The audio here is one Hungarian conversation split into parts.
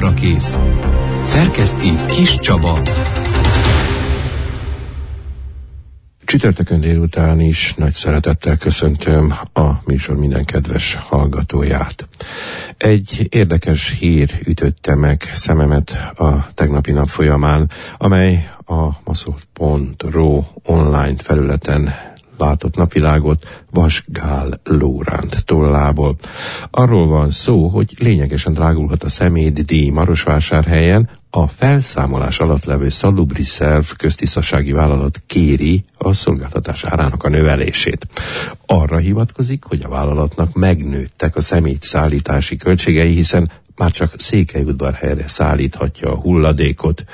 Naprakész. Szerkeszti Kis Csaba. Csütörtökön délután is nagy szeretettel köszöntöm a műsor minden kedves hallgatóját. Egy érdekes hír ütötte meg szememet a tegnapi nap folyamán, amely a maszol.ro online felületen látott napvilágot Vas Gál Lóránt tollából. Arról van szó, hogy lényegesen drágulhat a szemétdíj Marosvásárhelyen. A felszámolás alatt levő Salubri-Szerv köztisztasági vállalat kéri a szolgáltatás árának a növelését. Arra hivatkozik, hogy a vállalatnak megnőttek a szemétszállítási költségei, hiszen már csak Székelyudvarhelyre szállíthatja a hulladékot.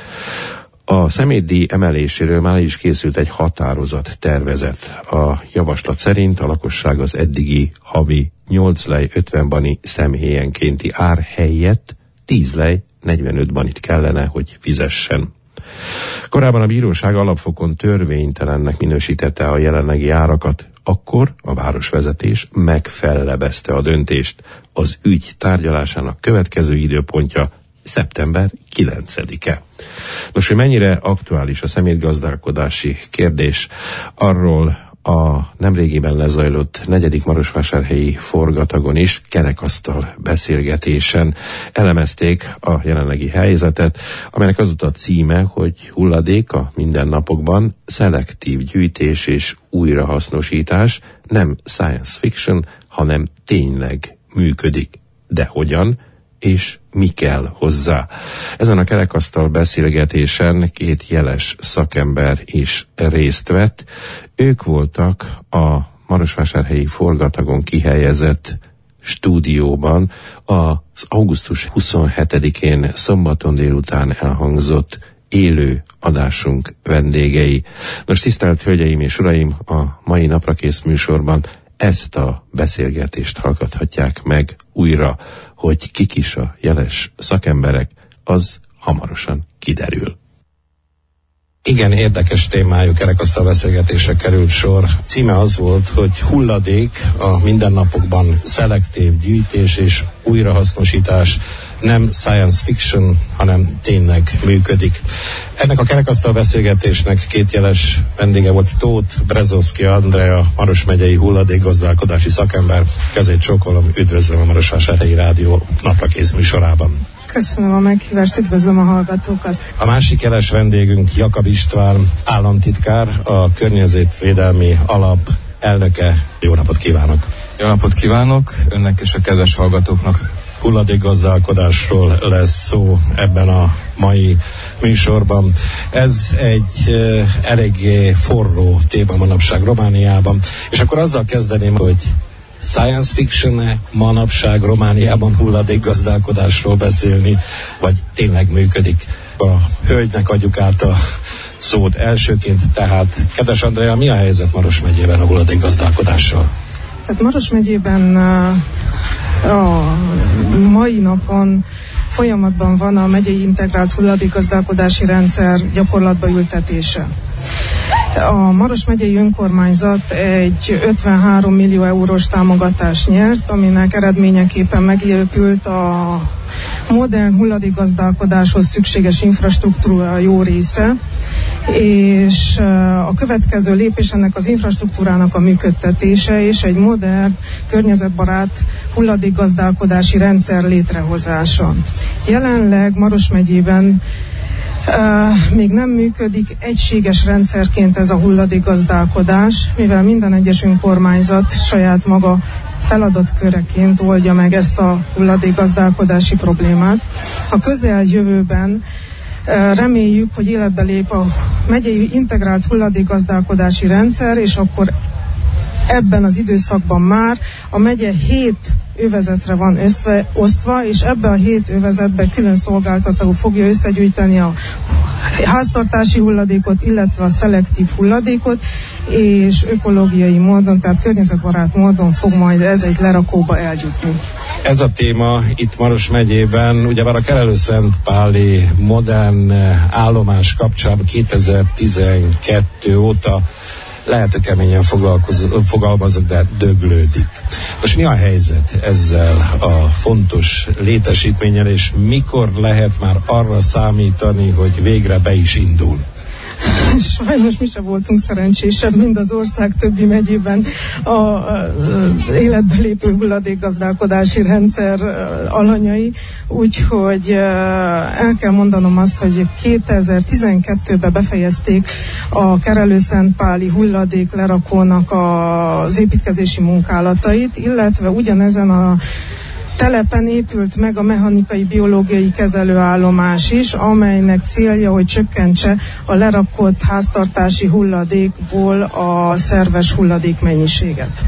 A szemétdíj emeléséről már is készült egy határozat tervezet. A javaslat szerint a lakosság az eddigi havi 8 lej 50 bani személyenkénti ár helyett 10 lej 45 banit kellene, hogy fizessen. Korábban a bíróság alapfokon törvénytelennek minősítette a jelenlegi árakat, akkor a városvezetés megfellebezte a döntést. Az ügy tárgyalásának következő időpontja szeptember 9-e. Nos, hogy mennyire aktuális a szemétgazdálkodási kérdés, arról a nemrégiben lezajlott 4. marosvásárhelyi forgatagon is kerekasztal beszélgetésen elemezték a jelenlegi helyzetet, amelynek az a címe, hogy hulladék a mindennapokban, szelektív gyűjtés és újrahasznosítás, nem science fiction, hanem tényleg működik. De hogyan? És mi kell hozzá. Ezen a kerekasztal beszélgetésen 2 jeles szakember is részt vett. Ők voltak a marosvásárhelyi forgatagon kihelyezett stúdióban az augusztus 27-én szombaton délután elhangzott élő adásunk vendégei. Nos, tisztelt hölgyeim és uraim, a mai Naprakész műsorban ezt a beszélgetést hallgathatják meg újra. Hogy kik is a jeles szakemberek, az hamarosan kiderül. Igen, érdekes témájú kerekasztal beszélgetésre került sor. Címe az volt, hogy hulladék a mindennapokban, szelektív gyűjtés és újrahasznosítás, nem science fiction, hanem tényleg működik. Ennek a kerekasztal beszélgetésnek 2 jeles vendége volt Tóth Brezovszky Andrea, Maros megyei hulladékgazdálkodási szakember. Kezét csókolom, üdvözlöm a Marosvásárhelyi Rádió Naprakész műsorában. Köszönöm a meghívást, üdvözlöm a hallgatókat. A másik jeles vendégünk Jakab István, államtitkár, a Környezetvédelmi Alap elnöke. Jó napot kívánok! Jó napot kívánok önnek és a kedves hallgatóknak! Hulladékgazdálkodásról lesz szó ebben a mai műsorban. Ez egy eléggé forró téma manapság Romániában, és akkor azzal kezdeném, hogy science fiction-e manapság Romániában hulladékgazdálkodásról beszélni, vagy tényleg működik? A hölgynek adjuk át a szót elsőként, tehát kedves Andrea, mi a helyzet Maros megyében a hulladékgazdálkodással? Tehát Maros megyében a mai napon folyamatban van a megyei integrált hulladékgazdálkodási rendszer gyakorlatba ültetése. A Maros megyei önkormányzat egy 53 millió eurós támogatást nyert, aminek eredményeképpen megépült a modern hulladékgazdálkodáshoz szükséges infrastruktúra jó része, és a következő lépés ennek az infrastruktúrának a működtetése és egy modern, környezetbarát hulladékgazdálkodási rendszer létrehozása. Jelenleg Maros megyében még nem működik egységes rendszerként ez a hulladékgazdálkodás, mivel minden egyes önkormányzat saját maga feladatköreként oldja meg ezt a hulladékgazdálkodási problémát. A közeljövőben reméljük, hogy életbe lép a megyei integrált hulladékgazdálkodási rendszer, és akkor ebben az időszakban már a megye 7 övezetre van osztva, és ebben a 7 övezetben külön szolgáltató fogja összegyűjteni a háztartási hulladékot, illetve a szelektív hulladékot, és ökológiai módon, tehát környezetbarát módon fog majd ez egy lerakóba eljutni. Ez a téma itt Maros megyében, ugyebár a Kerelőszentpáli modern állomás kapcsán 2012 óta lehet, hogy keményen fogalmazok, de döglődik. Most mi a helyzet ezzel a fontos létesítménnyel, és mikor lehet már arra számítani, hogy végre be is indul? Sajnos mi sem voltunk szerencsésebb, mint az ország többi megyében a életbe lépő hulladékgazdálkodási rendszer alanyai, úgyhogy el kell mondanom azt, hogy 2012-ben befejezték a Kerelő-Szentpáli hulladéklerakónak az építkezési munkálatait, illetve ugyanezen a telepen épült meg a mechanikai biológiai kezelőállomás is, amelynek célja, hogy csökkentse a lerakott háztartási hulladékból a szerves hulladék mennyiséget.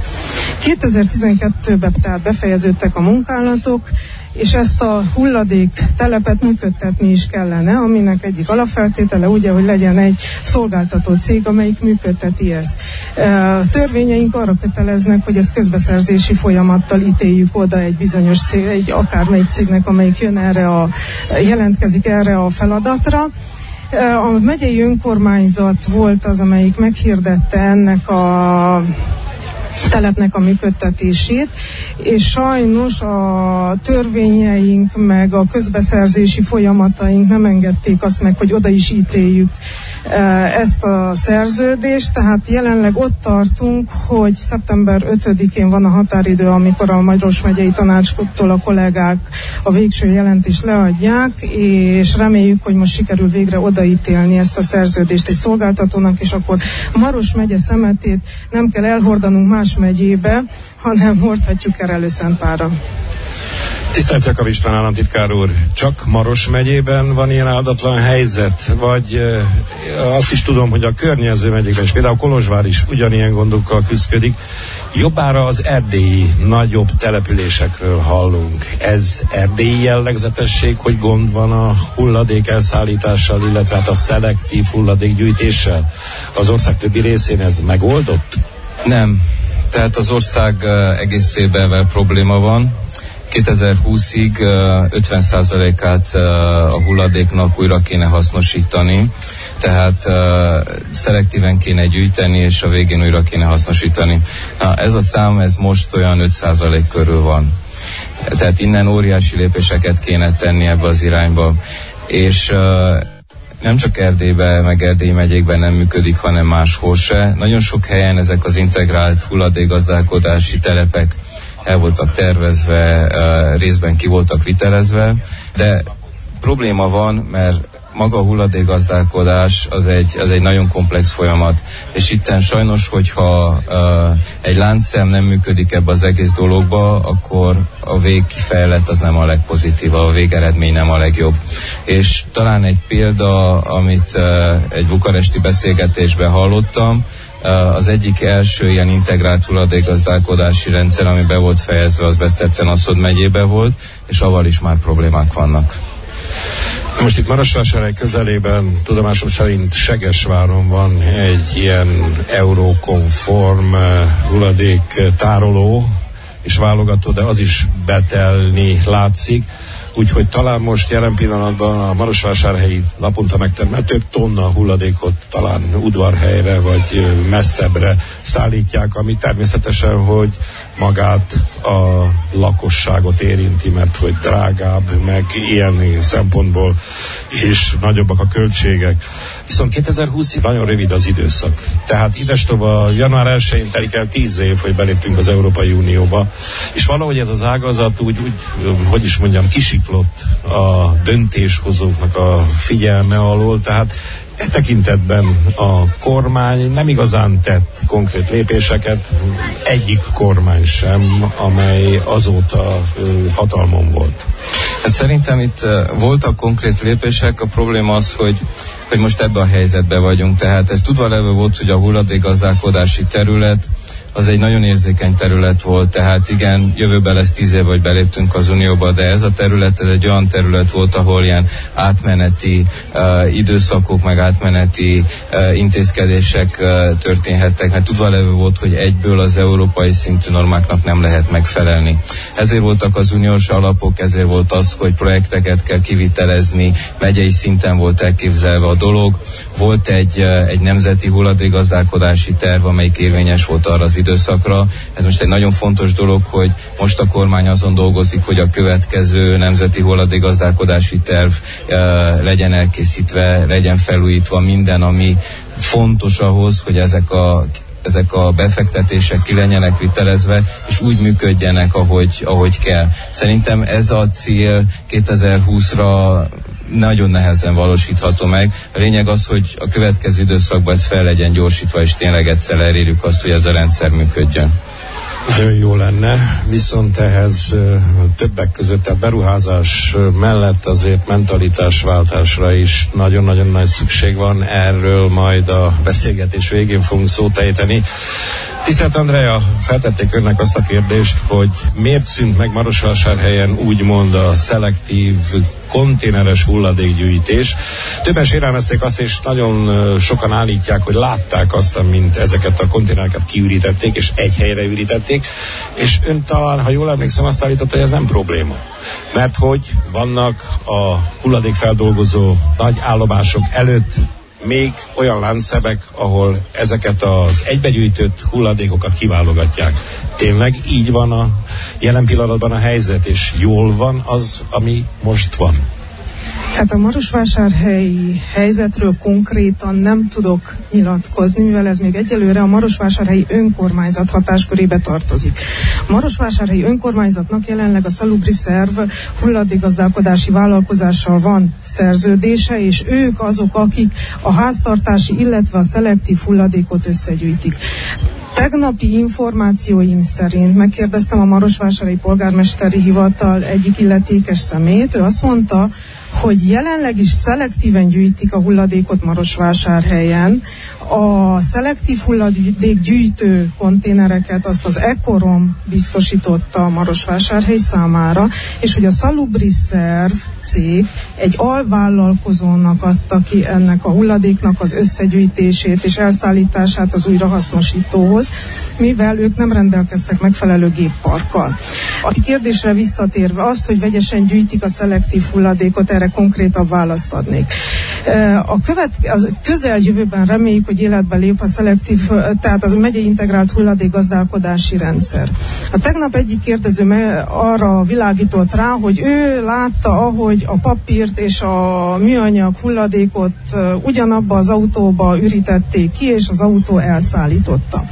2012-ben tehát befejeződtek a munkálatok, és ezt a hulladék telepet működtetni is kellene, aminek egyik alapfeltétele ugye, hogy legyen egy szolgáltató cég, amelyik működteti ezt. Törvényeink arra köteleznek, hogy ezt közbeszerzési folyamattal ítéljük oda egy bizonyos cég, egy akármelyik cégnek, amelyik jelentkezik erre a feladatra. A megyei önkormányzat volt az, amelyik meghirdette ennek a telepnek a működtetését, és sajnos a törvényeink meg a közbeszerzési folyamataink nem engedték azt meg, hogy oda is ítéljük ezt a szerződést, tehát jelenleg ott tartunk, hogy szeptember 5-én van a határidő, amikor a Maros megyei tanácstól a kollégák a végső jelentést leadják, és reméljük, hogy most sikerül végre odaítélni ezt a szerződést egy szolgáltatónak, és akkor Maros megye szemetét nem kell elhordanunk más megyébe, hanem hordhatjuk Kerelő-Szentpálra. Tisztelt Jakab István államtitkár úr, csak Maros megyében van ilyen áldatlan helyzet, vagy azt is tudom, hogy a környező megyékben, és például Kolozsvár is ugyanilyen gondokkal küzdik. Jobbára az erdélyi nagyobb településekről hallunk. Ez erdélyi jellegzetesség, hogy gond van a hulladék elszállítással, illetve hát a szelektív hulladékgyűjtéssel? Az ország többi részén ez megoldott? Nem. Tehát az ország egészében probléma van. 2020-ig 50%-át a hulladéknak újra kéne hasznosítani, tehát szelektíven kéne gyűjteni, és a végén újra kéne hasznosítani. Na, ez a szám, ez most olyan 5% körül van. Tehát innen óriási lépéseket kéne tenni ebbe az irányba. És nem csak Erdélyben, meg Erdélyi megyékben nem működik, hanem máshol se. Nagyon sok helyen ezek az integrált hulladékgazdálkodási telepek el voltak tervezve, részben ki voltak vitelezve, de probléma van, mert maga a hulladékgazdálkodás az egy nagyon komplex folyamat, és itten sajnos, hogyha egy láncszem nem működik ebbe az egész dologba, akkor a végkifejlet az nem a legpozitívabb, a végeredmény nem a legjobb. És talán egy példa, amit egy bukaresti beszélgetésben hallottam, az egyik első ilyen integrált hulladékgazdálkodási rendszer, ami be volt fejezve, az Besztercen-Aszód megyében volt, és avval is már problémák vannak. Most itt Marosvásárhely közelében, tudomásom szerint Segesváron van egy ilyen eurokonform hulladéktároló és válogató, de az is betelni látszik. Úgyhogy talán most jelen pillanatban a Marosvásárhelyi naponta megtermelt több tonna hulladékot talán udvarhelyre vagy messzebbre szállítják, ami természetesen, hogy magát a lakosságot érinti, mert hogy drágább, meg ilyen szempontból és nagyobbak a költségek. Viszont 2020-ig nagyon rövid az időszak. Tehát idestova január 1-én telik el 10 év, hogy beléptünk az Európai Unióba, és valahogy ez az ágazat úgy hogy is mondjam, kisiklott a döntéshozóknak a figyelme alól, tehát e tekintetben a kormány nem igazán tett konkrét lépéseket, egyik kormány sem, amely azóta hatalmon volt. Hát szerintem itt voltak konkrét lépések, a probléma az, hogy most ebben a helyzetben vagyunk, tehát ez tudva levő volt, hogy a hulladékgazdálkodási terület az egy nagyon érzékeny terület volt, tehát igen, jövőben lesz 10 év, hogy beléptünk az Unióba, de ez a terület, ez egy olyan terület volt, ahol ilyen átmeneti időszakok, meg átmeneti intézkedések történhettek, mert tudva levő volt, hogy egyből az európai szintű normáknak nem lehet megfelelni. Ezért voltak az uniós alapok, ezért volt az, hogy projekteket kell kivitelezni, megyei szinten volt elképzelve a dolog. Volt egy nemzeti hulladékgazdálkodási terv, amelyik érvényes volt arra az időszakra. Ez most egy nagyon fontos dolog, hogy most a kormány azon dolgozik, hogy a következő nemzeti hulladékgazdálkodási terv legyen elkészítve, legyen felújítva minden, ami fontos ahhoz, hogy ezek a befektetések ki legyenek vitelezve, és úgy működjenek, ahogy kell. Szerintem ez a cél 2020-ra nagyon nehezen valósítható meg. A lényeg az, hogy a következő időszakban ez fel legyen gyorsítva, és tényleg egyszer elérjük azt, hogy ez a rendszer működjön. Nagyon jó lenne, viszont ehhez többek között a beruházás mellett azért mentalitásváltásra is nagyon-nagyon nagy szükség van. Erről majd a beszélgetés végén fogunk szót ejteni. Tisztelt Andrea, feltették önnek azt a kérdést, hogy miért szűnt meg Marosvásárhelyen úgymond a szelektív konténeres hulladékgyűjtés. Többen sérelmezték azt, és nagyon sokan állítják, hogy látták azt, amint ezeket a konténereket kiürítették, és egy helyre ürítették, és ön talán, ha jól emlékszem, azt állította, hogy ez nem probléma. Mert hogy vannak a hulladékfeldolgozó nagy állomások előtt még olyan láncszebek, ahol ezeket az egybegyűjtött hulladékokat kiválogatják. Tényleg így van a jelen pillanatban a helyzet, és jól van az, ami most van? Hát a marosvásárhelyi helyzetről konkrétan nem tudok nyilatkozni, mivel ez még egyelőre a marosvásárhelyi önkormányzat hatáskörébe tartozik. A marosvásárhelyi önkormányzatnak jelenleg a Salubri Szerv hulladékgazdálkodási vállalkozással van szerződése, és ők azok, akik a háztartási, illetve a szelektív hulladékot összegyűjtik. Tegnapi információim szerint megkérdeztem a Marosvásárhelyi Polgármesteri Hivatal egyik illetékes személyét, ő azt mondta, hogy jelenleg is szelektíven gyűjtik a hulladékot Marosvásárhelyen. A szelektív hulladékgyűjtő konténereket azt az Ecorom biztosította a Marosvásárhely számára, és hogy a Salubri Szerv cég egy alvállalkozónak adta ki ennek a hulladéknak az összegyűjtését és elszállítását az újrahasznosítóhoz, mivel ők nem rendelkeztek megfelelő gépparkkal. A kérdésre visszatérve azt, hogy vegyesen gyűjtik a szelektív hulladékot, erre konkrétabb választ adnék. A közeljövőben reméljük, hogy életbe lép a szelektív, tehát az megyei integrált hulladékgazdálkodási rendszer. A tegnap egyik kérdező arra világított rá, hogy ő látta, ahogy a papírt és a műanyag hulladékot ugyanabba az autóba ürítették ki, és az autó elszállította.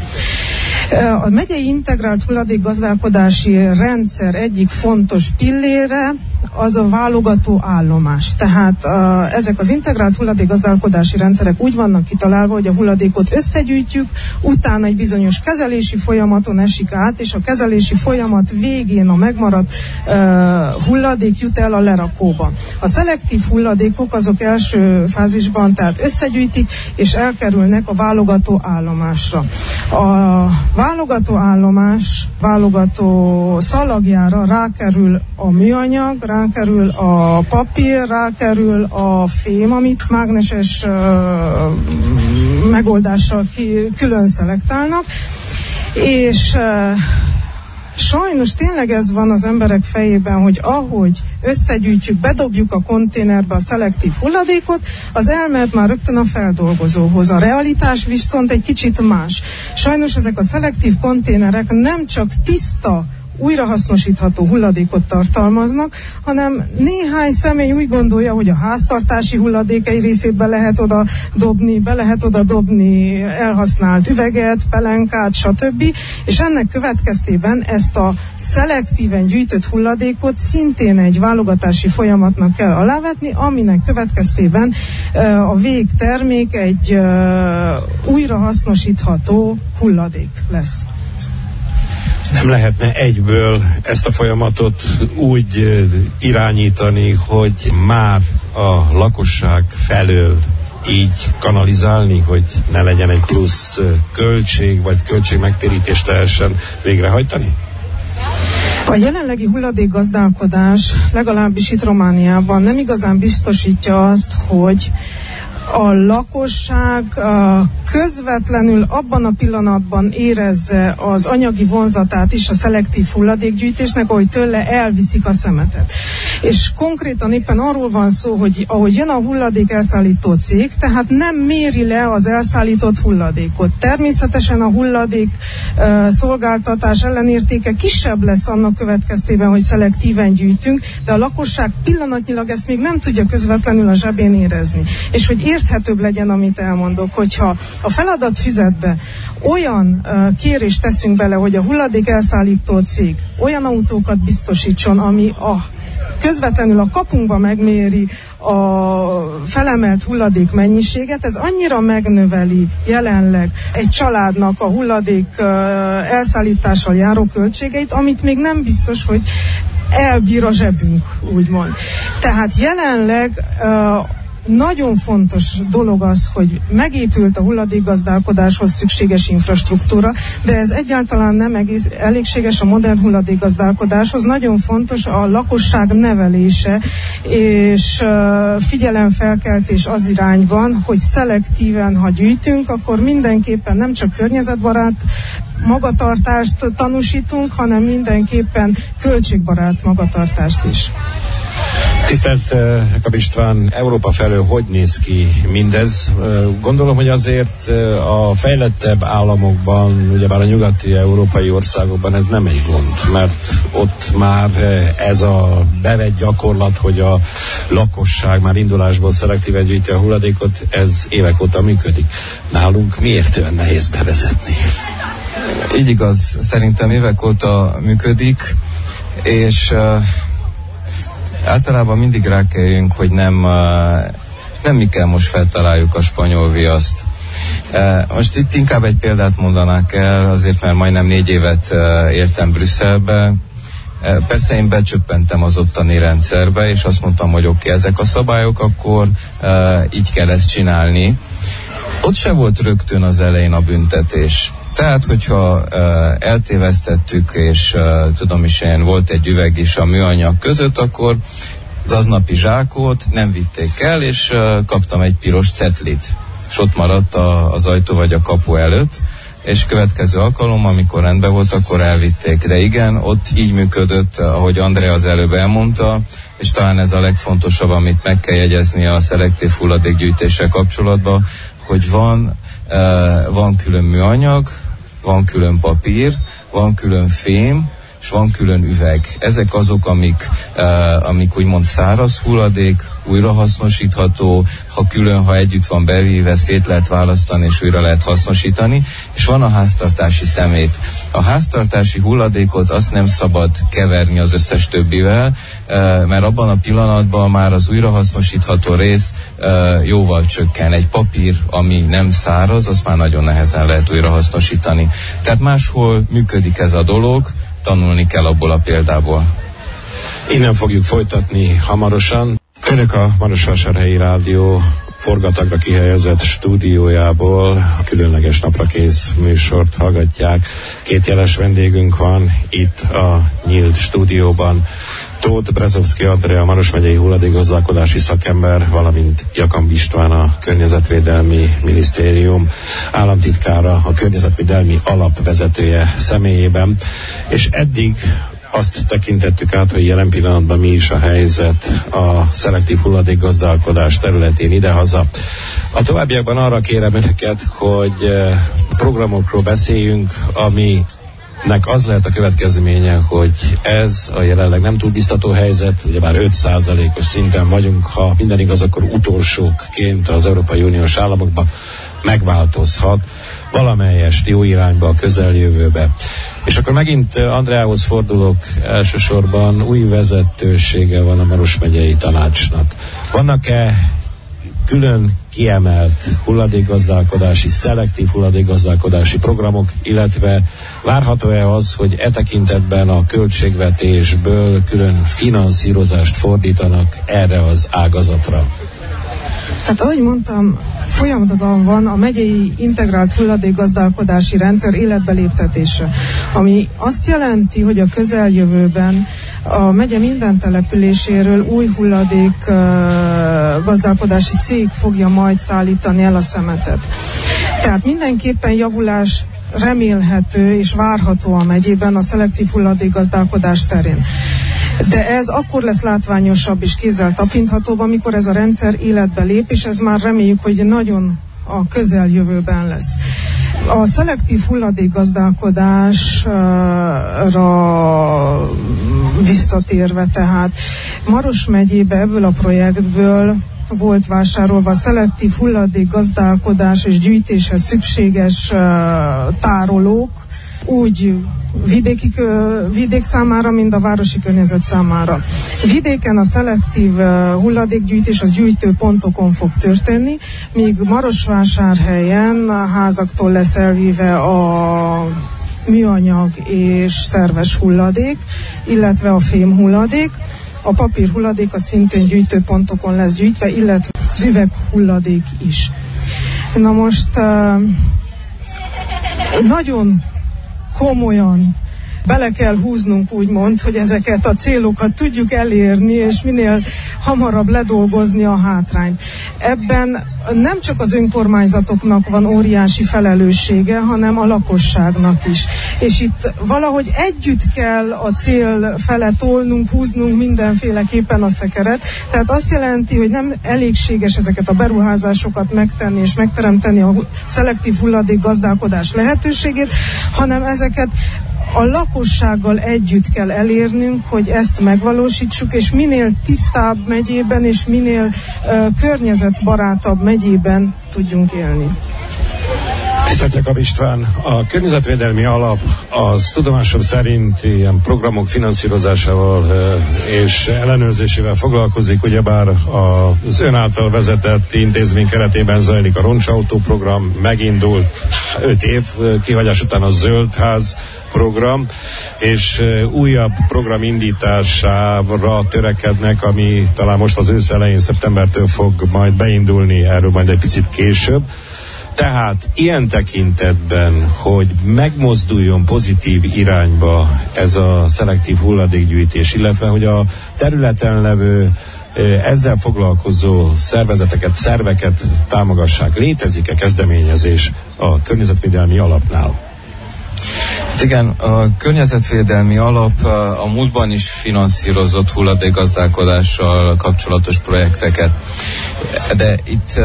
A megyei integrált hulladékgazdálkodási rendszer egyik fontos pillére az a válogató állomás. Tehát ezek az integrált hulladékgazdálkodási rendszerek úgy vannak kitalálva, hogy a hulladékot összegyűjtjük, utána egy bizonyos kezelési folyamaton esik át, és a kezelési folyamat végén a megmaradt hulladék jut el a lerakóba. A szelektív hulladékok azok első fázisban tehát összegyűjtik, és elkerülnek a válogató állomásra. A válogató állomás, válogató szalagjára rákerül a műanyag, rákerül a papír, rákerül a fém, amit mágneses megoldással külön szelektálnak, és sajnos tényleg ez van az emberek fejében, hogy ahogy összegyűjtjük, bedobjuk a konténerbe a szelektív hulladékot, az elmehet már rögtön a feldolgozóhoz. A realitás viszont egy kicsit más. Sajnos ezek a szelektív konténerek nem csak tiszta, újrahasznosítható hulladékot tartalmaznak, hanem néhány személy úgy gondolja, hogy a háztartási hulladék egy részét be lehet oda dobni elhasznált üveget, pelenkát, stb. És ennek következtében ezt a szelektíven gyűjtött hulladékot szintén egy válogatási folyamatnak kell alávetni, aminek következtében a végtermék egy újrahasznosítható hulladék lesz. Nem lehetne egyből ezt a folyamatot úgy irányítani, hogy már a lakosság felől így kanalizálni, hogy ne legyen egy plusz költség, vagy költségmegtérítést lehessen végrehajtani? A jelenlegi hulladékgazdálkodás legalábbis itt Romániában nem igazán biztosítja azt, hogy a lakosság közvetlenül abban a pillanatban érezze az anyagi vonzatát is a szelektív hulladékgyűjtésnek, ahogy tőle elviszik a szemetet. És konkrétan éppen arról van szó, hogy ahogy jön a hulladék elszállító cég, tehát nem méri le az elszállított hulladékot. Természetesen a hulladék szolgáltatás ellenértéke kisebb lesz annak következtében, hogy szelektíven gyűjtünk, de a lakosság pillanatnyilag ezt még nem tudja közvetlenül a zsebén érezni. És hogy érthetőbb legyen, amit elmondok, hogyha a feladatfüzetbe olyan kérést teszünk bele, hogy a hulladék elszállító cég olyan autókat biztosítson, ami közvetlenül a kapunkba megméri a felemelt hulladék mennyiséget, ez annyira megnöveli jelenleg egy családnak a hulladék elszállítással járó költségeit, amit még nem biztos, hogy elbír a zsebünk, úgymond. Tehát jelenleg nagyon fontos dolog az, hogy megépült a hulladékgazdálkodáshoz szükséges infrastruktúra, de ez egyáltalán nem elégséges a modern hulladékgazdálkodáshoz. Nagyon fontos a lakosság nevelése és figyelemfelkeltés az irányban, hogy szelektíven, ha gyűjtünk, akkor mindenképpen nem csak környezetbarát magatartást tanúsítunk, hanem mindenképpen költségbarát magatartást is. Tisztelt Jakab István, Európa felől hogy néz ki mindez? Gondolom, hogy azért a fejlettebb államokban, ugyebár a nyugati európai országokban ez nem egy gond, mert ott már ez a bevett gyakorlat, hogy a lakosság már indulásból szelektíven gyűjti a hulladékot, ez évek óta működik. Nálunk miért olyan nehéz bevezetni? Így igaz, szerintem évek óta működik, és általában mindig rákeljünk, hogy nem mi kell most feltaláljuk a spanyol viaszt. Most itt inkább egy példát mondanák el, azért mert majdnem 4 évet éltem Brüsszelbe. Persze én becsöppentem az ottani rendszerbe, és azt mondtam, hogy oké, ezek a szabályok, akkor így kell ezt csinálni. Ott se volt rögtön az elején a büntetés. Tehát, hogyha eltévesztettük, és tudom is én, volt egy üveg is a műanyag között, akkor az aznapi zsákot nem vitték el, és kaptam egy piros cetlit. És ott maradt az ajtó vagy a kapu előtt, és következő alkalom, amikor rendben volt, akkor elvitték. De igen, ott így működött, ahogy Andrea az előbb elmondta, és talán ez a legfontosabb, amit meg kell jegyezni a szelektív hulladékgyűjtéssel kapcsolatban, hogy van külön műanyag, van külön papír, van külön fém, és van külön üveg. Ezek azok, amik úgymond száraz hulladék, újrahasznosítható, ha együtt van bevéve, szét lehet választani, és újra lehet hasznosítani, és van a háztartási szemét. A háztartási hulladékot azt nem szabad keverni az összes többivel, mert abban a pillanatban már az újrahasznosítható rész jóval csökken. Egy papír, ami nem száraz, azt már nagyon nehezen lehet újrahasznosítani. Tehát máshol működik ez a dolog, tanulni kell abból a példából. Innen fogjuk folytatni hamarosan. Önök a Marosvásárhelyi Rádió forgatagra kihelyezett stúdiójából a különleges napra kész műsort hallgatják. 2 jeles vendégünk van itt a nyílt stúdióban. Tóth Brezovszky Andrea, Maros megyei hulladékgazdálkodási szakember, valamint Jakab István, a Környezetvédelmi Minisztérium államtitkára, a Környezetvédelmi Alapvezetője személyében. És eddig azt tekintettük át, hogy jelen pillanatban mi is a helyzet a szelektív hulladékgazdálkodás területén idehaza. A továbbiakban arra kérem önöket, hogy programokról beszéljünk, ami nek az lehet a következménye, hogy ez a jelenleg nem túl biztató helyzet, ugyebár 5%-os szinten vagyunk, ha minden igaz, akkor utolsókként az Európai Uniós államokban megváltozhat valamelyest jó irányba a közeljövőbe. És akkor megint Andreához fordulok, elsősorban új vezetősége van a Maros megyei tanácsnak. Vannak-e külön kiemelt hulladékgazdálkodási, szelektív hulladékgazdálkodási programok, illetve várható-e az, hogy e tekintetben a költségvetésből külön finanszírozást fordítanak erre az ágazatra? Tehát ahogy mondtam, folyamatban van a megyei integrált hulladékgazdálkodási rendszer életbeléptetése, ami azt jelenti, hogy a közeljövőben a megye minden településéről új hulladékgazdálkodási cég fogja majd szállítani el a szemetet. Tehát mindenképpen javulás remélhető és várható a megyében a szelektív hulladékgazdálkodás terén. De ez akkor lesz látványosabb és kézzel tapinthatóbb, amikor ez a rendszer életbe lép, és ez már reméljük, hogy nagyon a közeljövőben lesz. A szelektív hulladékgazdálkodásra visszatérve, tehát Maros megyébe ebből a projektből volt vásárolva szelektív hulladékgazdálkodás és gyűjtéshez szükséges tárolók, úgy vidék számára, mint a városi környezet számára. Vidéken a szelektív hulladékgyűjtés az gyűjtőpontokon fog történni, míg Marosvásárhelyen a házaktól lesz elvíve a műanyag és szerves hulladék, illetve a fém hulladék. A papír hulladék a szintén gyűjtőpontokon lesz gyűjtve, illetve az üveghulladék is. Na most nagyon komolyan bele kell húznunk, úgymond, hogy ezeket a célokat tudjuk elérni, és minél hamarabb ledolgozni a hátrányt. Ebben nem csak az önkormányzatoknak van óriási felelőssége, hanem a lakosságnak is. És itt valahogy együtt kell a cél fele tolnunk, húznunk mindenféleképpen a szekeret. Tehát azt jelenti, hogy nem elégséges ezeket a beruházásokat megtenni és megteremteni a szelektív hulladékgazdálkodás lehetőségét, hanem ezeket a lakossággal együtt kell elérnünk, hogy ezt megvalósítsuk, és minél tisztább megyében és minél környezetbarátabb megyében tudjunk élni. Tisztelt Jakab István, a Környezetvédelmi Alap az tudomásom szerint ilyen programok finanszírozásával és ellenőrzésével foglalkozik, ugyebár az ön által vezetett intézmény keretében zajlik a roncsautó program, megindult 5 év kihagyás után a Zöldház program, és újabb program indítására törekednek, ami talán most az ősz elején, szeptembertől fog majd beindulni, erről majd egy picit később. Tehát ilyen tekintetben, hogy megmozduljon pozitív irányba ez a szelektív hulladékgyűjtés, illetve hogy a területen levő ezzel foglalkozó szerveket támogassák. Létezik-e kezdeményezés a Környezetvédelmi Alapnál? Igen, a Környezetvédelmi Alap a múltban is finanszírozott hulladékgazdálkodással kapcsolatos projekteket, de itt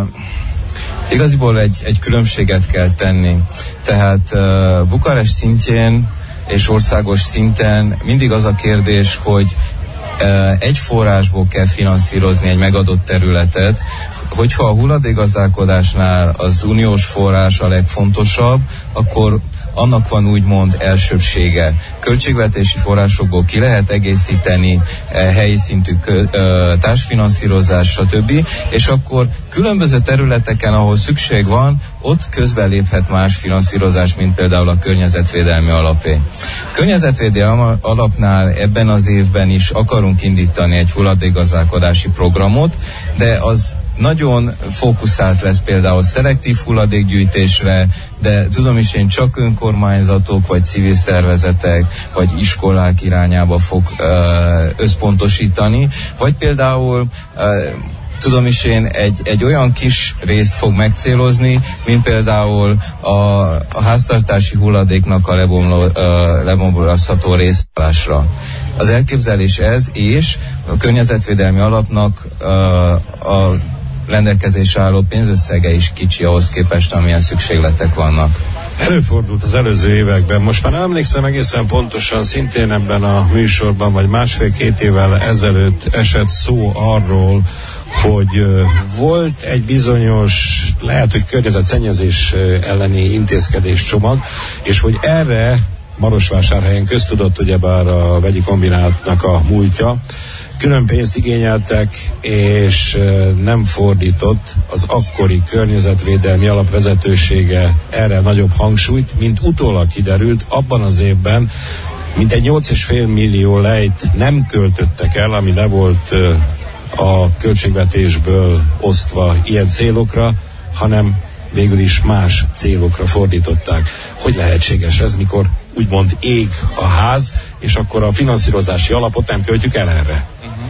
igaziból egy különbséget kell tenni. Tehát Bukarest szintjén és országos szinten mindig az a kérdés, hogy egy forrásból kell finanszírozni egy megadott területet, hogyha a hulladékgazdálkodásnál az uniós forrás a legfontosabb, akkor annak van úgymond elsőbbsége. Költségvetési forrásokból ki lehet egészíteni helyi szintű társfinanszírozás, stb. És akkor különböző területeken, ahol szükség van, ott közbeléphet más finanszírozás, mint például a Környezetvédelmi Alapé. Környezetvédelmi Alapnál ebben az évben is akarunk indítani egy hulladékgazdálkodási programot, de az nagyon fókuszált lesz például szelektív hulladékgyűjtésre, de tudom is én csak önkormányzatok, vagy civil szervezetek, vagy iskolák irányába fog összpontosítani, vagy például tudom is én egy olyan kis részt fog megcélozni, mint például a háztartási hulladéknak a lebomlózható részállásra. Az elképzelés ez, és a Környezetvédelmi Alapnak a rendelkezésre álló pénzösszege is kicsi ahhoz képest, amilyen szükségletek vannak. Előfordult az előző években, most már emlékszem egészen pontosan, szintén ebben a műsorban, vagy 1,5-2 évvel ezelőtt esett szó arról, hogy volt egy bizonyos, lehet, hogy környezetszennyezés elleni intézkedéscsomag, és hogy erre Marosvásárhelyen köztudott ugyebár a vegyi kombinátnak a múltja, külön pénzt igényeltek, és nem fordított az akkori Környezetvédelmi Alap vezetősége erre nagyobb hangsúlyt, mint utólag kiderült, abban az évben mintegy 8,5 millió lejt nem költöttek el, ami le volt a költségvetésből osztva ilyen célokra, hanem végül is más célokra fordították. Hogy lehetséges ez, mikor úgymond ég a ház, és akkor a finanszírozási alapot nem költjük el erre?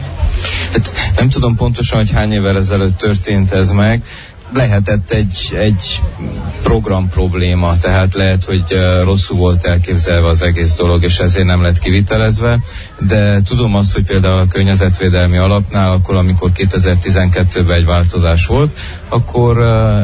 Hát nem tudom pontosan, hogy hány évvel ezelőtt történt ez meg. Lehetett egy program probléma, tehát lehet, hogy rosszul volt elképzelve az egész dolog, és ezért nem lett kivitelezve, de tudom azt, hogy például a környezetvédelmi alapnál, akkor amikor 2012-ben egy változás volt, akkor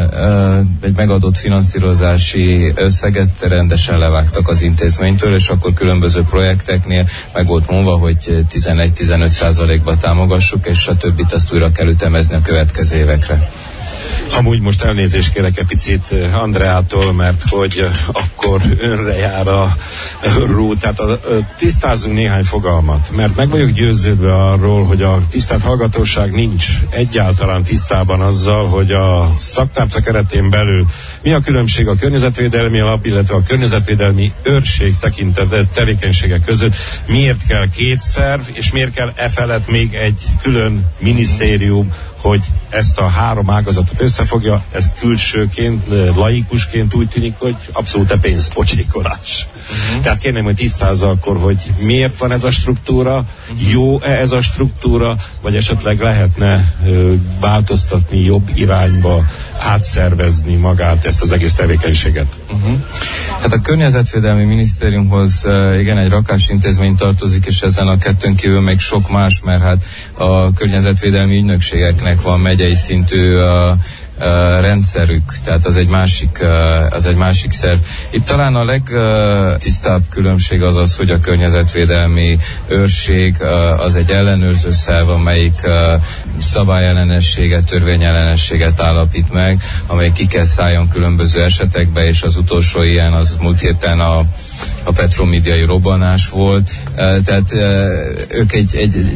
egy megadott finanszírozási összeget rendesen levágtak az intézménytől, és akkor különböző projekteknél meg volt mondva, hogy 11-15%-ba támogassuk, és a többit azt újra kell ütemezni a következő évekre. Amúgy most elnézést kérek egy picit Andreától, mert hogy akkor önre jár a ró. Tehát tisztázzunk néhány fogalmat, mert meg vagyok győződve arról, hogy a tisztelt hallgatóság nincs egyáltalán tisztában azzal, hogy a szaktárca keretén belül mi a különbség a környezetvédelmi alap, illetve a környezetvédelmi őrség tekintető tevékenységek között, miért kell két szerv, és miért kell felett még egy külön minisztérium, hogy ezt a három ágazatot összefogja, ez külsőként, laikusként úgy tűnik, hogy abszolút pénzpocsékolás. Tehát kérném, hogy tisztázza akkor, hogy miért van ez a struktúra, jó-e ez a struktúra, vagy esetleg lehetne változtatni jobb irányba, átszervezni magát, ezt az egész tevékenységet. Hát a Környezetvédelmi Minisztériumhoz igen, egy rakás intézmény tartozik, és ezen a kettőn kívül még sok más, mert hát a környezetvédelmi ügynökségeknek van megyei szintű rendszerük, tehát az egy másik szerv. Itt talán a legtisztább különbség az, hogy a környezetvédelmi őrség az egy ellenőrző szerv, amelyik szabályellenességet, törvényellenességet állapít meg, amely ki kell szálljon különböző esetekbe, és az utolsó ilyen az múlt héten a petromidiai robbanás volt. Tehát ők egy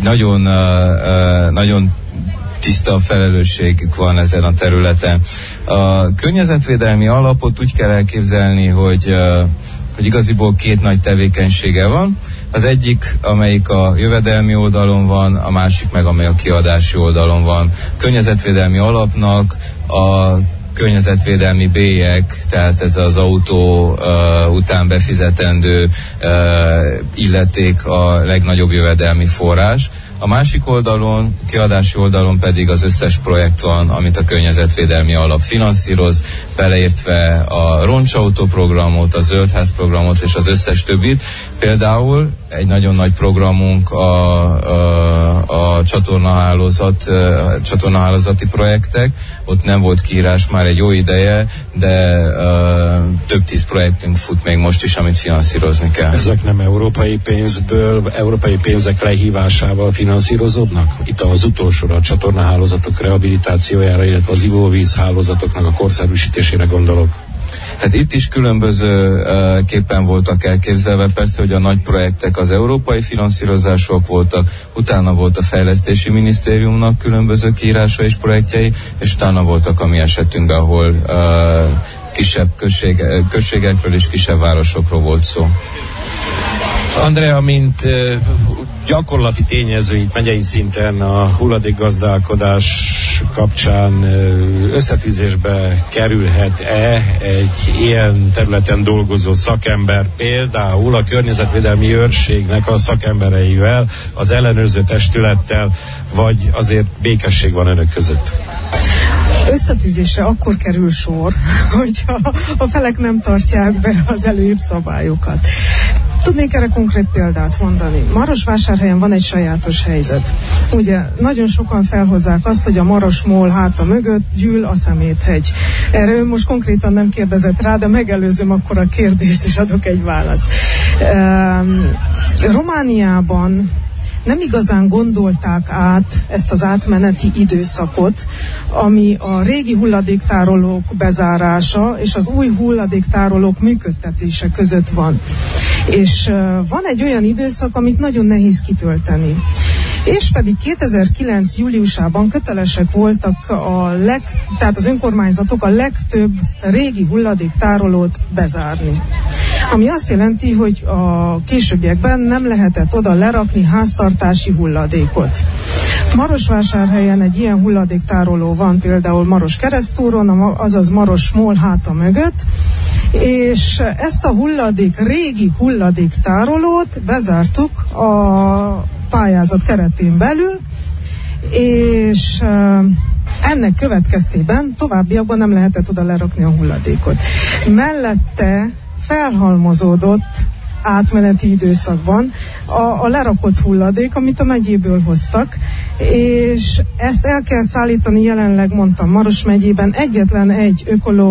nagyon tiszta felelősségük van ezen a területen. A környezetvédelmi alapot úgy kell elképzelni, hogy igaziból két nagy tevékenysége van. Az egyik, amelyik a jövedelmi oldalon van, a másik meg, amely a kiadási oldalon van. Környezetvédelmi alapnak a környezetvédelmi bélyek, tehát ez az autó után befizetendő illeték a legnagyobb jövedelmi forrás. A másik oldalon, kiadási oldalon pedig az összes projekt van, amit a környezetvédelmi alap finanszíroz, beleértve a roncsautó programot, a zöldház programot és az összes többit. Például egy nagyon nagy programunk a csatornahálózati projektek. Ott nem volt kiírás már egy jó ideje, de több 10 projektünk fut még most is, amit finanszírozni kell. Ezek nem európai pénzből, európai pénzek lehívásával finanszírozódnak? Itt az utolsóra a csatornahálózatok rehabilitációjára, illetve az ivóvíz hálózatoknak a korszerűsítésére gondolok. Hát itt is különböző képen voltak elképzelve, persze, hogy a nagy projektek az európai finanszírozások voltak, utána volt a Fejlesztési Minisztériumnak különböző kiírása és projektjei, és utána voltak a mi esetünkben, ahol kisebb községekről és kisebb városokról volt szó. Andrea, mint gyakorlati tényező itt megyei szinten a hulladékgazdálkodás kapcsán összetűzésbe kerülhet-e egy ilyen területen dolgozó szakember, például a környezetvédelmi őrségnek a szakembereivel, az ellenőrző testülettel, vagy azért békesség van önök között? Összetűzésre akkor kerül sor, hogyha a felek nem tartják be az előírt szabályokat. Tudnék erre konkrét példát mondani. Marosvásárhelyen van egy sajátos helyzet. Ugye nagyon sokan felhozzák azt, hogy a Marosmól háta mögött gyűl a Szeméthegy. Erre ő most konkrétan nem kérdezett rá, de megelőzöm akkor a kérdést, és adok egy választ. Romániában nem igazán gondolták át ezt az átmeneti időszakot, ami a régi hulladéktárolók bezárása és az új hulladéktárolók működtetése között van. És van egy olyan időszak, amit nagyon nehéz kitölteni. És pedig 2009. júliusában kötelesek voltak tehát az önkormányzatok a legtöbb régi hulladéktárolót bezárni. Ami azt jelenti, hogy a későbbiekben nem lehetett oda lerakni háztartási hulladékot. Marosvásárhelyen egy ilyen hulladéktároló van, például Maros-Keresztúron, azaz Maros-Mól háta mögött, és ezt a régi hulladéktárolót bezártuk a pályázat keretén belül, és ennek következtében továbbiakban nem lehetett oda lerakni a hulladékot. Mellette felhalmozódott átmeneti időszakban a lerakott hulladék, amit a megyéből hoztak, és ezt el kell szállítani jelenleg, mondtam, Maros megyében egyetlen egy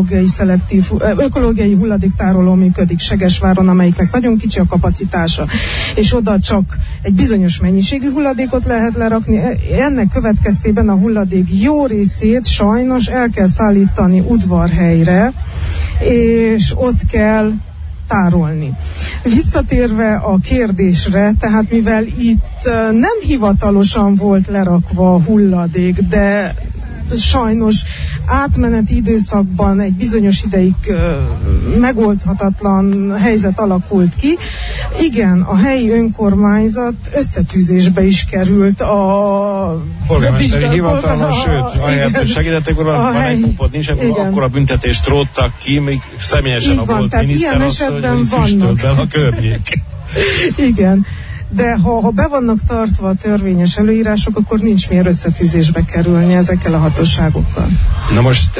ökológiai hulladéktároló működik Segesváron, amelyiknek nagyon kicsi a kapacitása, és oda csak egy bizonyos mennyiségű hulladékot lehet lerakni. Ennek következtében a hulladék jó részét sajnos el kell szállítani Udvarhelyre, és ott kell tárolni. Visszatérve a kérdésre, tehát mivel itt nem hivatalosan volt lerakva a hulladék, de sajnos átmeneti időszakban egy bizonyos ideig megoldhatatlan helyzet alakult ki. Igen, a helyi önkormányzat összetűzésbe is került a polgármesteri hivatalon, sőt, ahelyett, hogy segítettek, van egy kupot, nincs, akkor a büntetést róttak ki, még személyesen a volt miniszterasszony, hogy füstölt be a környék. Igen. De ha be vannak tartva a törvényes előírások, akkor nincs miért összetűzésbe kerülni ezekkel a hatóságokkal. Na most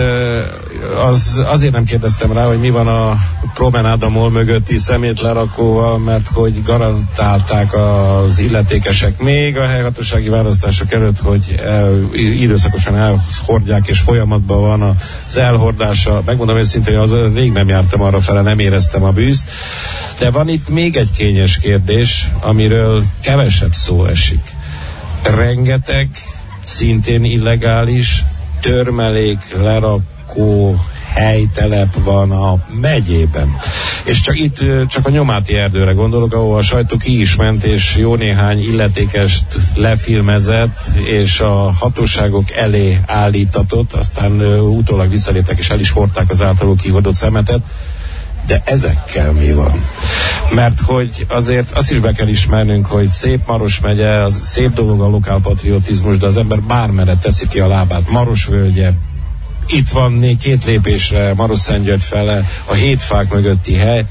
azért nem kérdeztem rá, hogy mi van a Promenáda Mall mögötti szemétlerakóval, mert hogy garantálták az illetékesek még a helyhatósági választások előtt, hogy időszakosan elhordják, és folyamatban van az elhordása. Megmondom őszintén, hogy az rég nem jártam arra fele, nem éreztem a bűzt. De van itt még egy kényes kérdés, amiről kevesebb szó esik. Rengeteg, szintén illegális törmelék, lerakó helytelep van a megyében. És csak a Nyomáti erdőre gondolok, ahol a sajtó ki is ment, és jó néhány illetékest lefilmezett, és a hatóságok elé állítatott, aztán utólag visszaléptek, és el is hordták az általuk kihordott szemetet. De ezekkel mi van? Mert hogy azért azt is be kell ismernünk, hogy szép Maros megye, az szép dolog a lokálpatriotizmus, de az ember bármerre teszi ki a lábát. Maros völgye, itt van 2 lépésre Marosszentgyörgy fele, a Hétfák mögötti hely,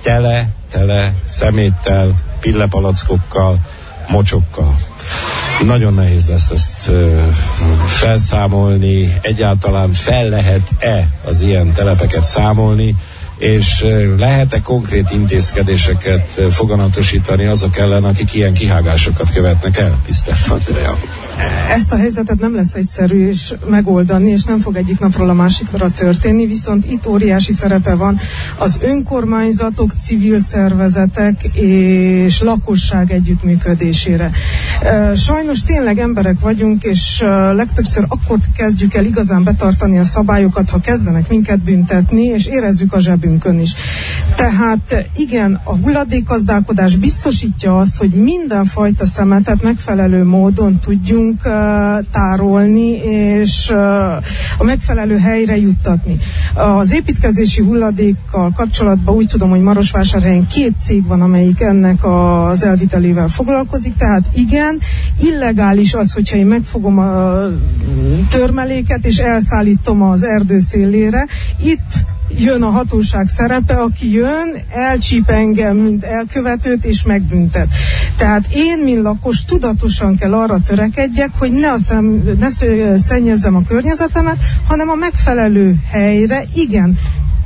tele szeméttel, pillepalackokkal, mocsokkal. Nagyon nehéz lesz ezt felszámolni, egyáltalán fel lehet-e az ilyen telepeket számolni, és lehet-e konkrét intézkedéseket foganatosítani azok ellen, akik ilyen kihágásokat követnek el, tisztelt Andrea? Ezt a helyzetet nem lesz egyszerű és megoldani, és nem fog egyik napról a másikra történni, viszont itt óriási szerepe van az önkormányzatok, civil szervezetek és lakosság együttműködésére. Sajnos tényleg emberek vagyunk, és legtöbbször akkor kezdjük el igazán betartani a szabályokat, ha kezdenek minket büntetni, és érezzük a zsebünkön is. Tehát igen, a hulladékgazdálkodás biztosítja azt, hogy mindenfajta szemetet megfelelő módon tudjunk tárolni, és a megfelelő helyre juttatni. Az építkezési hulladékkal kapcsolatban úgy tudom, hogy Marosvásárhelyen 2 cég van, amelyik ennek az elvitelével foglalkozik, tehát igen, illegális az, hogyha én megfogom a törmeléket, és elszállítom az erdő szélére. Itt jön a hatóság szerepe, aki jön, elcsíp engem, mint elkövetőt, és megbüntet. Tehát én, mint lakos, tudatosan kell arra törekedjek, hogy ne szennyezzem a környezetemet, hanem a megfelelő helyre, igen,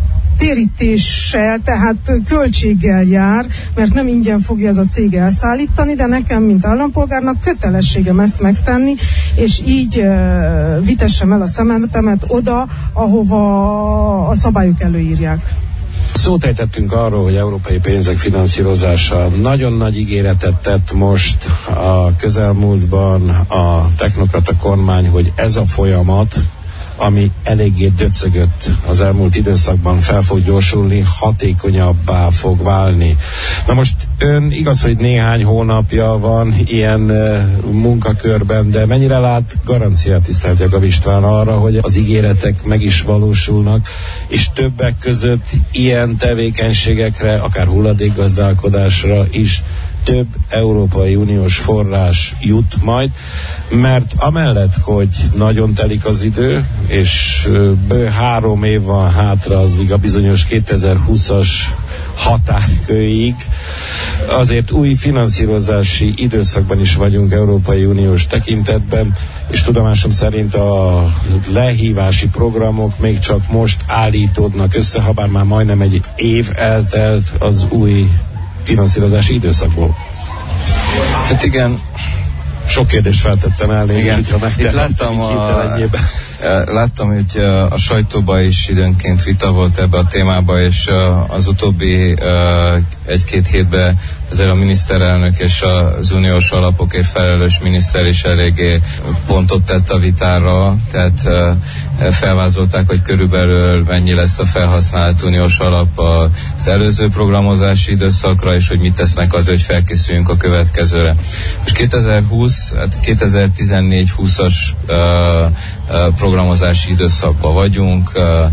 térítéssel, tehát költséggel jár, mert nem ingyen fogja ez a cég elszállítani, de nekem, mint állampolgárnak kötelességem ezt megtenni, és így vitessem el a szemetemet oda, ahova a szabályok előírják. Szót ejtettünk arról, hogy európai pénzek finanszírozása nagyon nagy ígéretet tett most a közelmúltban a technokrata kormány, hogy ez a folyamat, ami eléggé döcögött az elmúlt időszakban, fel fog gyorsulni, hatékonyabbá fog válni. Na most ön igaz, hogy néhány hónapja van ilyen munkakörben, de mennyire lát garanciát, tisztelt Jakab István, arra, hogy az ígéretek meg is valósulnak, és többek között ilyen tevékenységekre, akár hulladékgazdálkodásra is több Európai Uniós forrás jut majd, mert amellett, hogy nagyon telik az idő, és bő 3 év van hátra az a bizonyos 2020-as határkőig, azért új finanszírozási időszakban is vagyunk Európai Uniós tekintetben, és tudomásom szerint a lehívási programok még csak most állítódnak össze, habár már majdnem egy év eltelt az új finanszírozási időszakból. Hát igen. Sok kérdést feltettem el, igen. Itt láttam, hogy a sajtóban is időnként vita volt ebbe a témába, és az utóbbi 1-2 hétben ezért a miniszterelnök és az uniós alapokért felelős miniszter is eléggé pontot tett a vitára, tehát felvázolták, hogy körülbelül mennyi lesz a felhasznált uniós alap az előző programozási időszakra, és hogy mit tesznek azért, hogy felkészüljünk a következőre. Most 2020, hát 2014-20-as programozási időszakban vagyunk,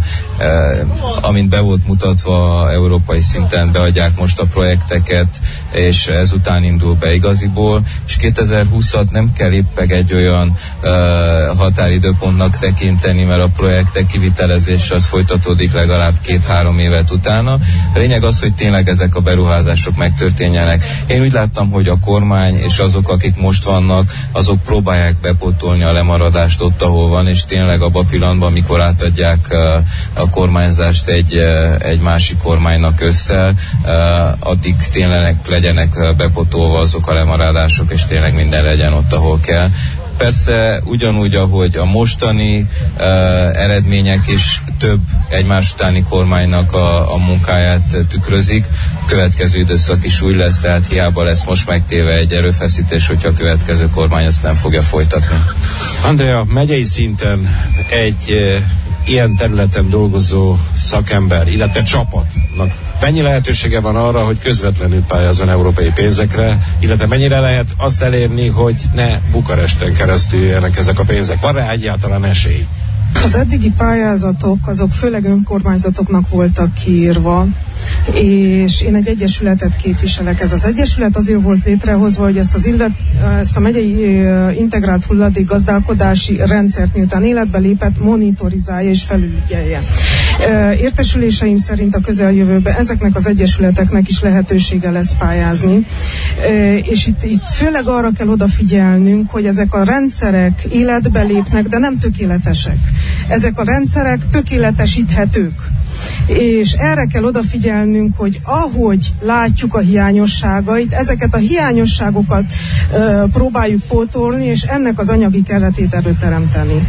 amint be volt mutatva európai szinten, beadják most a projekteket, és ezután indul be igaziból, és 2020-at nem kell éppen egy olyan határidőpontnak tekinteni, mert a projektek kivitelezése az folytatódik legalább 2-3 évet utána. A lényeg az, hogy tényleg ezek a beruházások megtörténjenek. Én úgy láttam, hogy a kormány és azok, akik most vannak, azok próbálják bepótolni a lemaradást ott, ahol van, és tényleg abban a pillanatban, amikor átadják a kormányzást egy másik kormánynak össze, addig tényleg legyenek bepótolva azok a lemaradások, és tényleg minden legyen ott, ahol kell. Persze ugyanúgy, ahogy a mostani eredmények is több egymás utáni kormánynak a munkáját tükrözik, a következő időszak is úgy lesz, tehát hiába lesz most megtéve egy erőfeszítés, hogyha a következő kormány ezt nem fogja folytatni. Andrea, megyei szinten egy ilyen területen dolgozó szakember, illetve csapatnak mennyi lehetősége van arra, hogy közvetlenül pályázzon európai pénzekre, illetve mennyire lehet azt elérni, hogy ne Bukaresten keresztül jöjjenek ezek a pénzek? Van-e egyáltalán esély? Az eddigi pályázatok, azok főleg önkormányzatoknak voltak kiírva, és én egy egyesületet képviselek. Ez az egyesület azért volt létrehozva, hogy ezt a megyei integrált hulladékgazdálkodási rendszert, miután életbe lépett, monitorizálja és felügyelje. Értesüléseim szerint a közeljövőben ezeknek az egyesületeknek is lehetősége lesz pályázni, és itt főleg arra kell odafigyelnünk, hogy ezek a rendszerek életbe lépnek, de nem tökéletesek. Ezek a rendszerek tökéletesíthetők. És erre kell odafigyelnünk, hogy ahogy látjuk a hiányosságait, ezeket a hiányosságokat próbáljuk pótolni, és ennek az anyagi keretét előteremteni.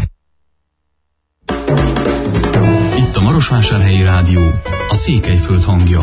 Itt a Marosvásárhelyi Rádió, a Székelyföld hangja.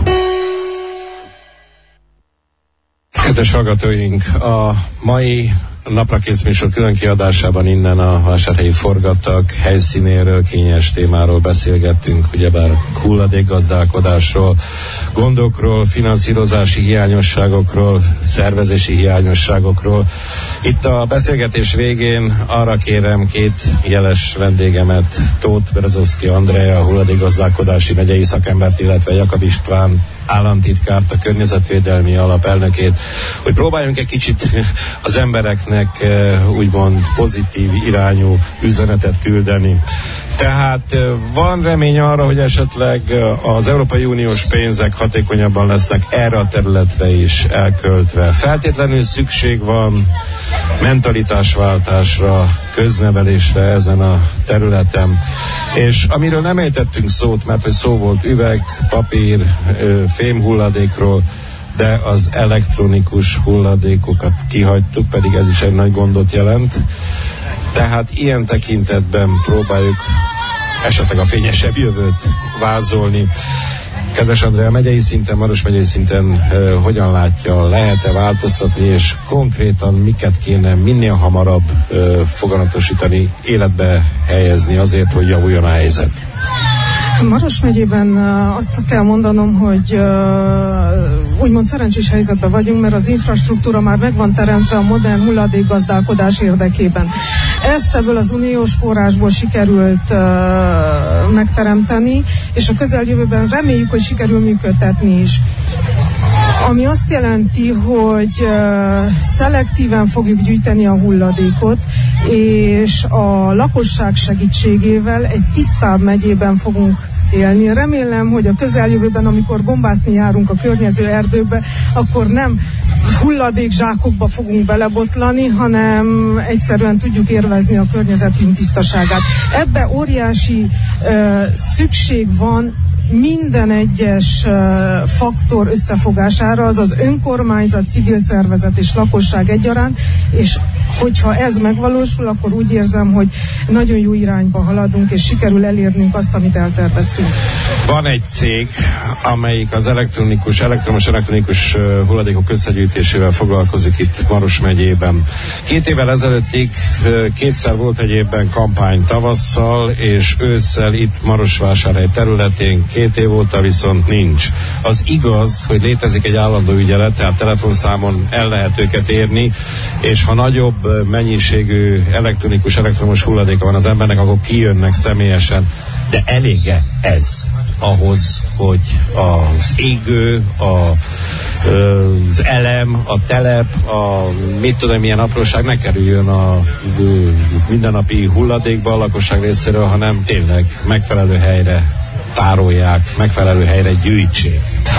Kedves hallgatóink, a mai Naprakész műsor külön kiadásában innen a vásárhelyi forgatag helyszínéről, kényes témáról beszélgettünk, ugyebár hulladékgazdálkodásról, gondokról, finanszírozási hiányosságokról, szervezési hiányosságokról. Itt a beszélgetés végén arra kérem 2 jeles vendégemet, Tóth Berezovszky Andrea, a hulladékgazdálkodási megyei szakembert, illetve Jakab István államtitkárt, a Környezetvédelmi Alap elnökét, hogy próbáljunk egy kicsit az embereknek úgymond pozitív irányú üzenetet küldeni. Tehát van remény arra, hogy esetleg az Európai Uniós pénzek hatékonyabban lesznek erre a területre is elköltve. Feltétlenül szükség van mentalitásváltásra, köznevelésre ezen a területen. És amiről nem ejtettünk szót, mert hogy szó volt üveg, papír, fémhulladékról, de az elektronikus hulladékokat kihagytuk, pedig ez is egy nagy gondot jelent. Tehát ilyen tekintetben próbáljuk esetleg a fényesebb jövőt vázolni. Kedves Andrea, megyei szinten, Maros megyei szinten hogyan látja, lehet-e változtatni, és konkrétan miket kéne minél hamarabb foganatosítani, életbe helyezni azért, hogy javuljon a helyzet? Maros megyében azt kell mondanom, hogy úgymond szerencsés helyzetben vagyunk, mert az infrastruktúra már meg van teremtve a modern hulladékgazdálkodás érdekében. Ezt ebből az uniós forrásból sikerült megteremteni, és a közeljövőben reméljük, hogy sikerül működtetni is. ami azt jelenti, hogy szelektíven fogjuk gyűjteni a hulladékot, és a lakosság segítségével egy tisztább megyében fogunk élni. Remélem, hogy a közeljövőben, amikor gombászni járunk a környező erdőbe, akkor nem hulladékzsákokba fogunk belebotlani, hanem egyszerűen tudjuk élvezni a környezetünk tisztaságát. Ebbe óriási szükség van minden egyes faktor összefogására, azaz önkormányzat, civil szervezet és lakosság egyaránt, és hogyha ez megvalósul, akkor úgy érzem, hogy nagyon jó irányba haladunk, és sikerül elérnünk azt, amit elterveztünk. Van egy cég, amelyik az elektromos hulladékok összegyűjtésével foglalkozik itt Maros megyében. 2 évvel ezelőttig kétszer volt egy évben kampány tavasszal, és ősszel itt Marosvásárhely területén, 2 év óta viszont nincs. Az igaz, hogy létezik egy állandó ügyelet, tehát telefonszámon el lehet őket érni, és ha nagyobb mennyiségű elektromos hulladéka van az embernek, akkor kijönnek személyesen. De elég-e ez ahhoz, hogy az égő, az elem, a telep, a mit tudom, milyen apróság ne kerüljön a mindennapi hulladékba a lakosság részéről, hanem tényleg megfelelő helyre tárolják, megfelelő helyre gyűjtsék?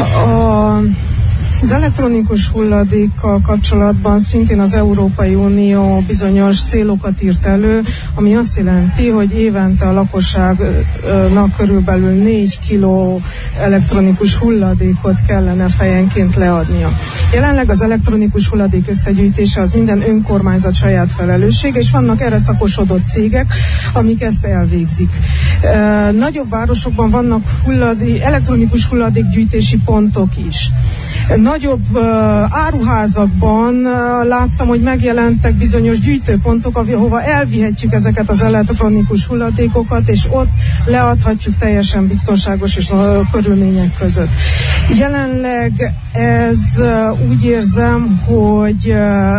Az elektronikus hulladékkal kapcsolatban szintén az Európai Unió bizonyos célokat írt elő, ami azt jelenti, hogy évente a lakosságnak körülbelül 4 kiló elektronikus hulladékot kellene fejenként leadnia. Jelenleg az elektronikus hulladék összegyűjtése az minden önkormányzat saját felelősség, és vannak erre szakosodott cégek, amik ezt elvégzik. Nagyobb városokban vannak elektronikus hulladékgyűjtési pontok is. Nagyobb áruházakban láttam, hogy megjelentek bizonyos gyűjtőpontok, ahova elvihetjük ezeket az elektronikus hulladékokat, és ott leadhatjuk teljesen biztonságos és körülmények között. Jelenleg ez úgy érzem, hogy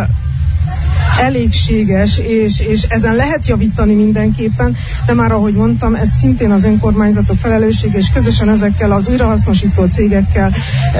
elégséges, és ezen lehet javítani mindenképpen, de már ahogy mondtam, ez szintén az önkormányzatok felelőssége, és közösen ezekkel az újrahasznosító cégekkel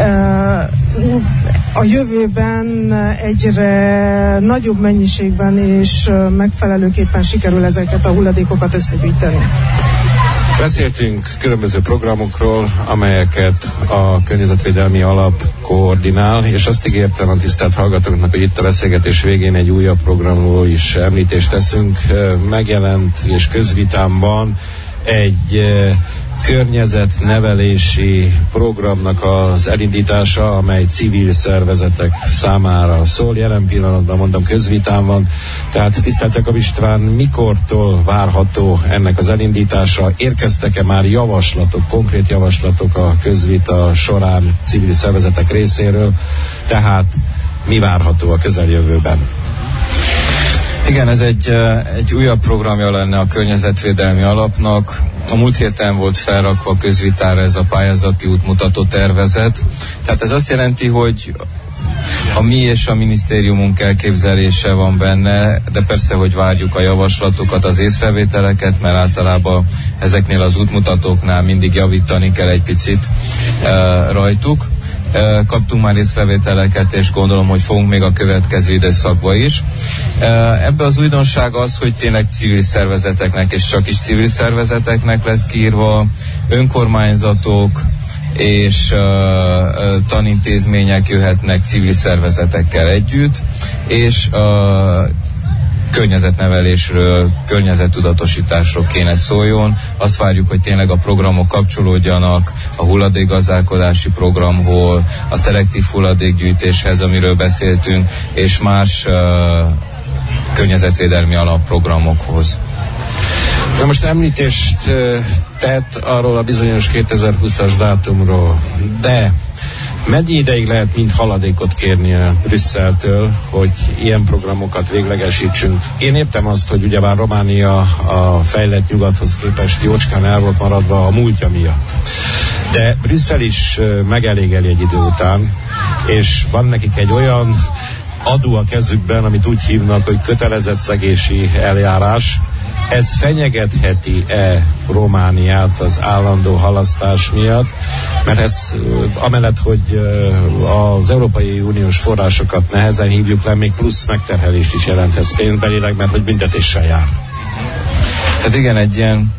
a jövőben egyre nagyobb mennyiségben és megfelelőképpen sikerül ezeket a hulladékokat összegyűjteni. Beszéltünk különböző programokról, amelyeket a Környezetvédelmi Alap koordinál, és azt ígértem a tisztelt hallgatóknak, hogy itt a beszélgetés végén egy újabb programról is említést teszünk. Megjelent és közvitámban egy környezetnevelési programnak az elindítása, amely civil szervezetek számára szól. Jelen pillanatban mondom, közvitán van. Tehát tisztelt Jakab István, mikortól várható ennek az elindítása? Érkeztek-e már javaslatok, konkrét javaslatok a közvita során civil szervezetek részéről? Tehát mi várható a közeljövőben? Igen, ez egy újabb programja lenne a Környezetvédelmi Alapnak. A múlt héten volt felrakva közvitára ez a pályázati útmutató tervezet. Tehát ez azt jelenti, hogy a mi és a minisztériumunk elképzelése van benne, de persze, hogy várjuk a javaslatokat, az észrevételeket, mert általában ezeknél az útmutatóknál mindig javítani kell egy picit rajtuk. Kaptunk már észrevételeket, és gondolom, hogy fogunk még a következő időszakban is. Ebbe az újdonság az, hogy tényleg civil szervezeteknek, és csak is civil szervezeteknek lesz kiírva, önkormányzatok és tanintézmények jöhetnek civil szervezetekkel együtt, és környezetnevelésről, környezettudatosításról kéne szóljon. Azt várjuk, hogy tényleg a programok kapcsolódjanak a hulladékgazdálkodási programhoz, a szelektív hulladékgyűjtéshez, amiről beszéltünk, és más környezetvédelmi alapprogramokhoz. Na most említést tett arról a bizonyos 2020-as dátumról, de mennyi ideig lehet mind haladékot kérni a Brüsszeltől, hogy ilyen programokat véglegesítsünk? Én értem azt, hogy ugyebár Románia a fejlett nyugathoz képest jócskán el volt maradva a múltja miatt. De Brüsszel is megelégeli egy idő után, és van nekik egy olyan adó a kezükben, amit úgy hívnak, hogy kötelezettszegési eljárás, Ez fenyegetheti-e Romániát az állandó halasztás miatt? Mert ez amellett, hogy az Európai Uniós forrásokat nehezen hívjuk le, még plusz megterhelést is jelenthet pénzbelileg, mert hogy büntetéssel jár. Hát igen, egy ilyen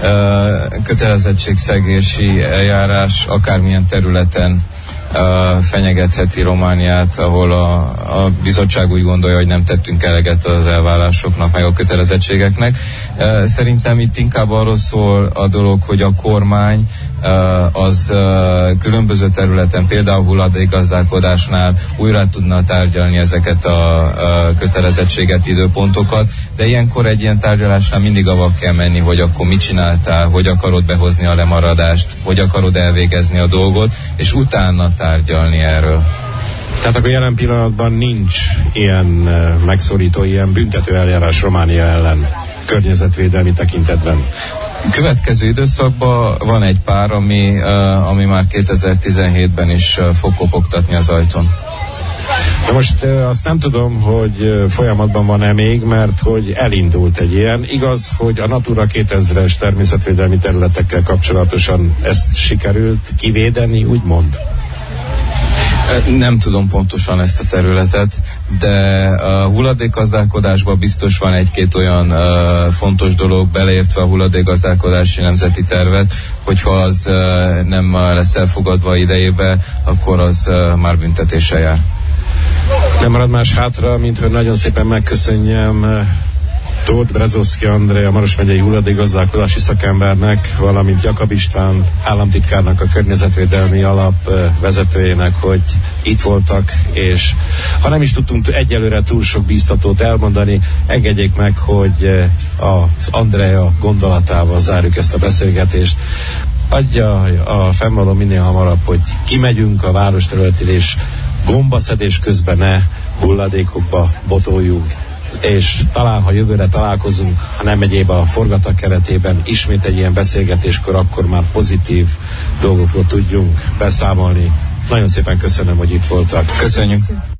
kötelezettségszegési eljárás akármilyen területen fenyegetheti Romániát, ahol a bizottság úgy gondolja, hogy nem tettünk eleget az elvárásoknak, meg a kötelezettségeknek. Szerintem itt inkább arról szól a dolog, hogy a kormány az különböző területen, például hulladékgazdálkodásnál újra tudna tárgyalni ezeket a kötelezettséget, időpontokat, de ilyenkor egy ilyen tárgyalásnál mindig avval kell menni, hogy akkor mit csináltál, hogy akarod behozni a lemaradást, hogy akarod elvégezni a dolgot, és utána tárgyalni erről. Tehát akkor jelen pillanatban nincs ilyen megszorító, ilyen büntető eljárás Románia ellen környezetvédelmi tekintetben. Következő időszakban van egy pár, ami már 2017-ben is fog kopogtatni az ajtón. De most azt nem tudom, hogy folyamatban van-e még, mert hogy elindult egy ilyen. Igaz, hogy a Natura 2000-es természetvédelmi területekkel kapcsolatosan ezt sikerült kivédeni, úgymond? Nem tudom pontosan ezt a területet, de a hulladékgazdálkodásban biztos van egy-két olyan fontos dolog, beleértve a hulladékgazdálkodási nemzeti tervet, hogyha az nem lesz elfogadva idejébe, akkor az már büntetéssel jár. Nem marad más hátra, mint hogy nagyon szépen megköszönjem Tóth Berezovszky André, a Maros megyei hulladékgazdálkodási szakembernek, valamint Jakab István államtitkárnak, a környezetvédelmi alap vezetőjének, hogy itt voltak, és ha nem is tudtunk egyelőre túl sok bíztatót elmondani, engedjék meg, hogy az Andrea gondolatával zárjuk ezt a beszélgetést. Adja a fennvaló minél hamarabb, hogy kimegyünk a városterületére, és gombaszedés közben ne hulladékokba botoljunk, és talán, ha jövőre találkozunk, ha nem egyéb a forgatak keretében ismét egy ilyen beszélgetéskor, akkor már pozitív dolgokról tudjunk beszámolni. Nagyon szépen köszönöm, hogy itt voltak. Köszönjük.